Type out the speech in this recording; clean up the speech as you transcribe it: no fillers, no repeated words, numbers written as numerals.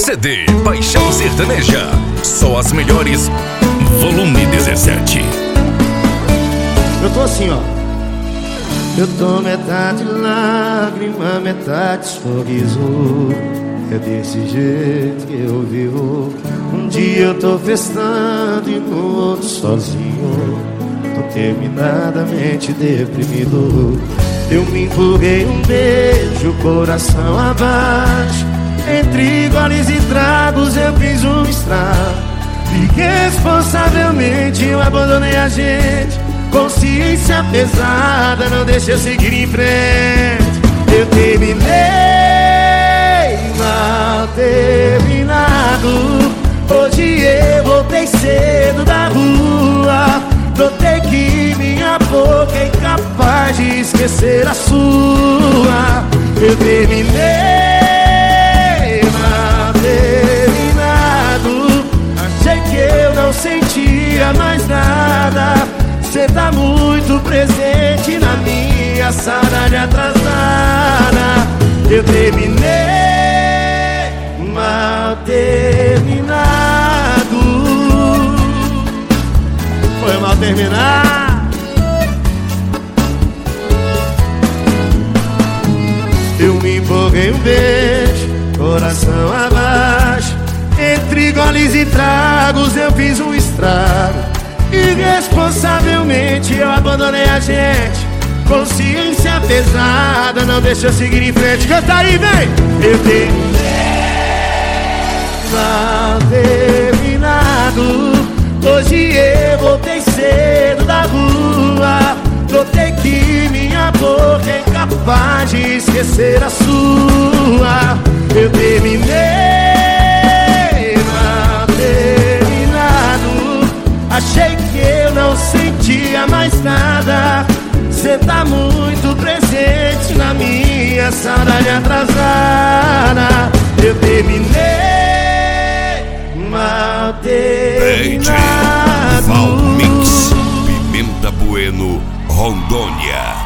CD Paixão Sertaneja. Só as melhores. Volume 17. Eu tô assim, ó. Eu tô metade lágrima, metade sorriso. É desse jeito que eu vivo. Um dia eu tô festando e no outro sozinho. Tô terminadamente deprimido. Eu me empurrei um beijo, coração abaixo. Entre goles e tragos eu fiz um estrago. Irresponsavelmente eu abandonei a gente. Consciência pesada não deixa eu seguir em frente. Eu terminei mal terminado. Hoje eu voltei cedo da rua. Notei que minha boca é incapaz de esquecer a sua. Eu terminei mal terminado. Achei que eu não sentia mais nada. Cê tá muito presente na minha saudade atrasada. Eu terminei mal terminado. Foi mal terminar. Eu me empolguei um beijo, coração abaixo. Entre goles e tragos eu fiz um estrago. Irresponsavelmente eu abandonei a gente. Consciência pesada não deixa eu seguir em frente. Canta aí, vem! Eu terminei mal terminado. Hoje eu voltei cedo da rua. Notei que minha boca é incapaz de esquecer a sua. Eu terminei mal terminado. Achei que eu não sentia mais nada. Cê tá muito presente na minha saudade atrasada. Eu terminei mal terminado. Valmix, Pimenta Bueno, Rondônia.